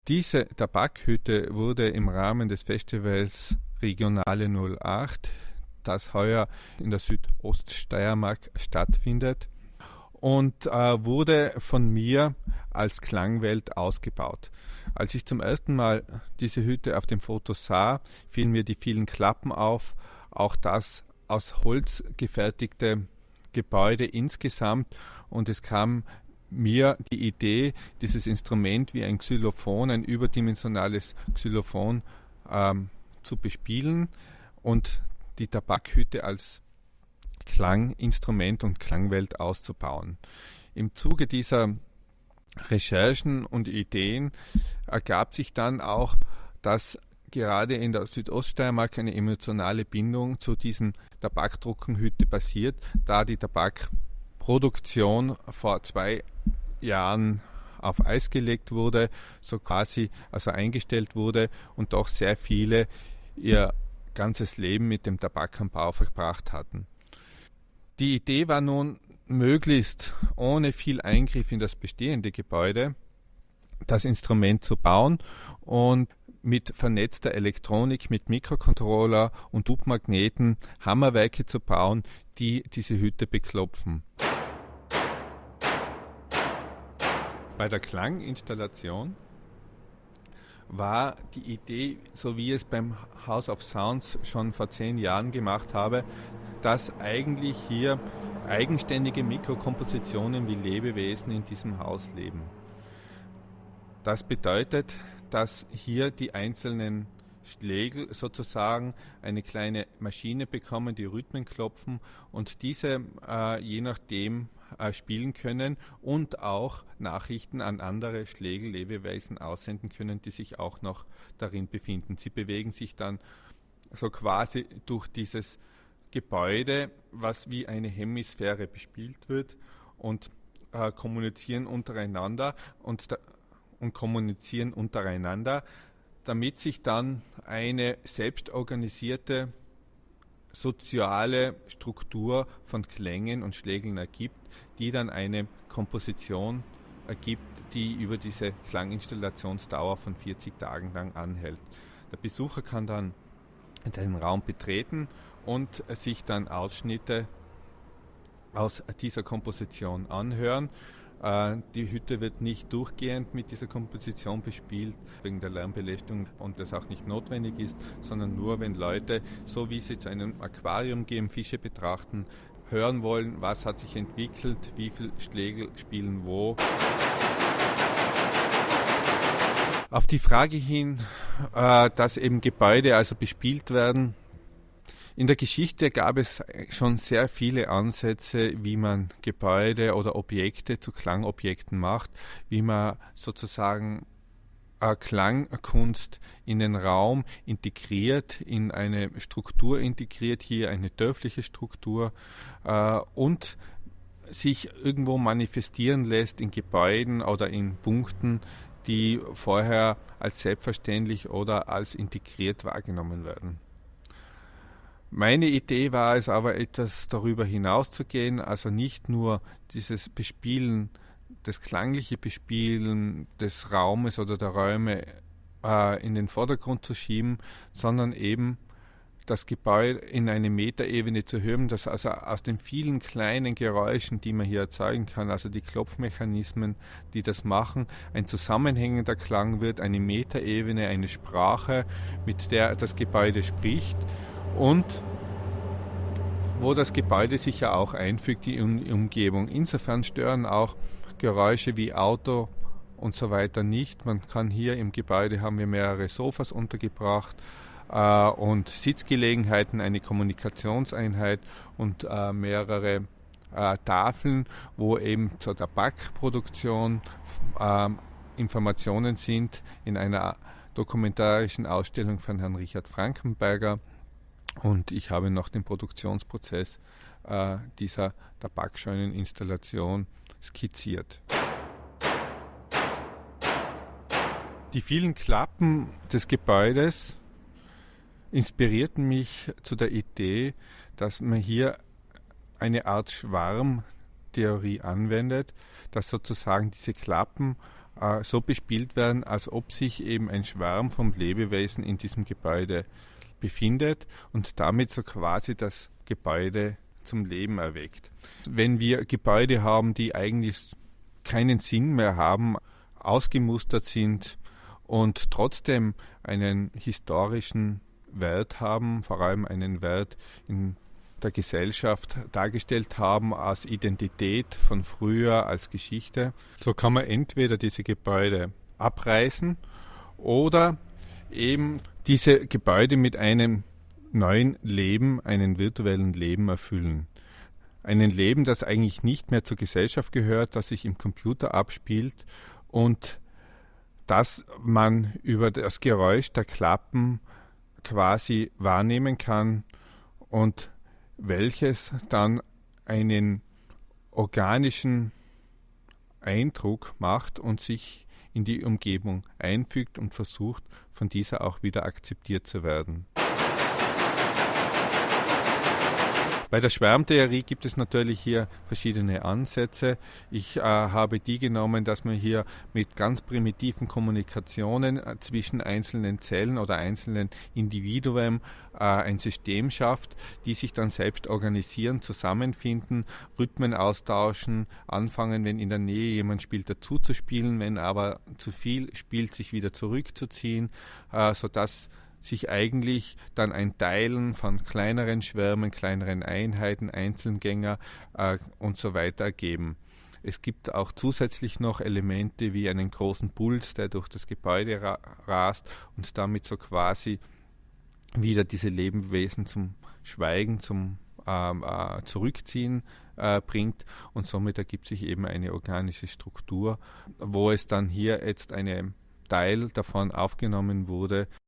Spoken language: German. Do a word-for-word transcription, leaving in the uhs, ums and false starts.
Diese Tabakhütte wurde im Rahmen des Festivals Regionale null acht, das heuer in der Südoststeiermark stattfindet, und äh, wurde von mir als Klangwelt ausgebaut. Als ich zum ersten Mal diese Hütte auf dem Foto sah, fielen mir die vielen Klappen auf, auch das aus Holz gefertigte Gebäude insgesamt, und es kam mir die Idee, dieses Instrument wie ein Xylophon, ein überdimensionales Xylophon ähm, zu bespielen und die Tabakhütte als Klanginstrument und Klangwelt auszubauen. Im Zuge dieser Recherchen und Ideen ergab sich dann auch, dass gerade in der Südoststeiermark eine emotionale Bindung zu diesen Tabakdruckenhütte basiert, da die Tabakproduktion vor zwei Jahren auf Eis gelegt wurde, so quasi also eingestellt wurde, und doch sehr viele ihr ganzes Leben mit dem Tabakanbau verbracht hatten. Die Idee war nun, möglichst ohne viel Eingriff in das bestehende Gebäude das Instrument zu bauen und mit vernetzter Elektronik, mit Mikrocontroller und Hubmagneten Hammerwerke zu bauen, die diese Hütte beklopfen. Bei der Klanginstallation war die Idee, so wie ich es beim House of Sounds schon vor zehn Jahren gemacht habe, dass eigentlich hier eigenständige Mikrokompositionen wie Lebewesen in diesem Haus leben. Das bedeutet, dass hier die einzelnen Schlägel sozusagen eine kleine Maschine bekommen, die Rhythmen klopfen und diese äh, je nachdem äh, spielen können und auch Nachrichten an andere Schlägellebewesen aussenden können, die sich auch noch darin befinden. Sie bewegen sich dann so quasi durch dieses Gebäude, was wie eine Hemisphäre bespielt wird, und äh, kommunizieren untereinander und, da, und kommunizieren untereinander, damit sich dann eine selbstorganisierte soziale Struktur von Klängen und Schlägeln ergibt, die dann eine Komposition ergibt, die über diese Klanginstallationsdauer von vierzig Tagen lang anhält. Der Besucher kann dann den Raum betreten und sich dann Ausschnitte aus dieser Komposition anhören. Die Hütte wird nicht durchgehend mit dieser Komposition bespielt, wegen der Lärmbelästigung, und das auch nicht notwendig ist, sondern nur, wenn Leute, so wie sie zu einem Aquarium gehen, Fische betrachten, hören wollen, was hat sich entwickelt, wie viele Schlägel spielen wo. Auf die Frage hin, dass eben Gebäude also bespielt werden: In der Geschichte gab es schon sehr viele Ansätze, wie man Gebäude oder Objekte zu Klangobjekten macht, wie man sozusagen äh, Klangkunst in den Raum integriert, in eine Struktur integriert, hier eine dörfliche Struktur, äh, und sich irgendwo manifestieren lässt in Gebäuden oder in Punkten, die vorher als selbstverständlich oder als integriert wahrgenommen werden. Meine Idee war es aber, etwas darüber hinaus zu gehen, also nicht nur dieses Bespielen, das klangliche Bespielen des Raumes oder der Räume äh, in den Vordergrund zu schieben, sondern eben das Gebäude in eine Metaebene zu hören, dass also aus den vielen kleinen Geräuschen, die man hier erzeugen kann, also die Klopfmechanismen, die das machen, ein zusammenhängender Klang wird, eine Metaebene, eine Sprache, mit der das Gebäude spricht und wo das Gebäude sich ja auch einfügt, die Umgebung. Insofern stören auch Geräusche wie Auto und so weiter nicht. Man kann hier im Gebäude, haben wir mehrere Sofas untergebracht äh, und Sitzgelegenheiten, eine Kommunikationseinheit und äh, mehrere äh, Tafeln, wo eben zur Tabakproduktion äh, Informationen sind, in einer dokumentarischen Ausstellung von Herrn Richard Frankenberger. Und ich habe noch den Produktionsprozess äh, dieser Tabakscheuneninstallation skizziert. Die vielen Klappen des Gebäudes inspirierten mich zu der Idee, dass man hier eine Art Schwarmtheorie anwendet, dass sozusagen diese Klappen äh, so bespielt werden, als ob sich eben ein Schwarm von Lebewesen in diesem Gebäude befindet und damit so quasi das Gebäude zum Leben erweckt. Wenn wir Gebäude haben, die eigentlich keinen Sinn mehr haben, ausgemustert sind und trotzdem einen historischen Wert haben, vor allem einen Wert in der Gesellschaft dargestellt haben als Identität von früher, als Geschichte, so kann man entweder diese Gebäude abreißen oder eben diese Gebäude mit einem neuen Leben, einem virtuellen Leben erfüllen. Ein Leben, das eigentlich nicht mehr zur Gesellschaft gehört, das sich im Computer abspielt und das man über das Geräusch der Klappen quasi wahrnehmen kann und welches dann einen organischen Eindruck macht und sich in die Umgebung einfügt und versucht, von dieser auch wieder akzeptiert zu werden. Bei der Schwarmtheorie gibt es natürlich hier verschiedene Ansätze. Ich äh, habe die genommen, dass man hier mit ganz primitiven Kommunikationen äh, zwischen einzelnen Zellen oder einzelnen Individuen äh, ein System schafft, die sich dann selbst organisieren, zusammenfinden, Rhythmen austauschen, anfangen, wenn in der Nähe jemand spielt, dazu zu spielen, wenn aber zu viel spielt, sich wieder zurückzuziehen, äh, sodass sich eigentlich dann ein Teilen von kleineren Schwärmen, kleineren Einheiten, Einzelgänger äh, und so weiter ergeben. Es gibt auch zusätzlich noch Elemente wie einen großen Puls, der durch das Gebäude ra- rast und damit so quasi wieder diese Lebewesen zum Schweigen, zum ähm, äh, Zurückziehen äh, bringt und somit ergibt sich eben eine organische Struktur, wo es dann hier jetzt eine Teil davon aufgenommen wurde,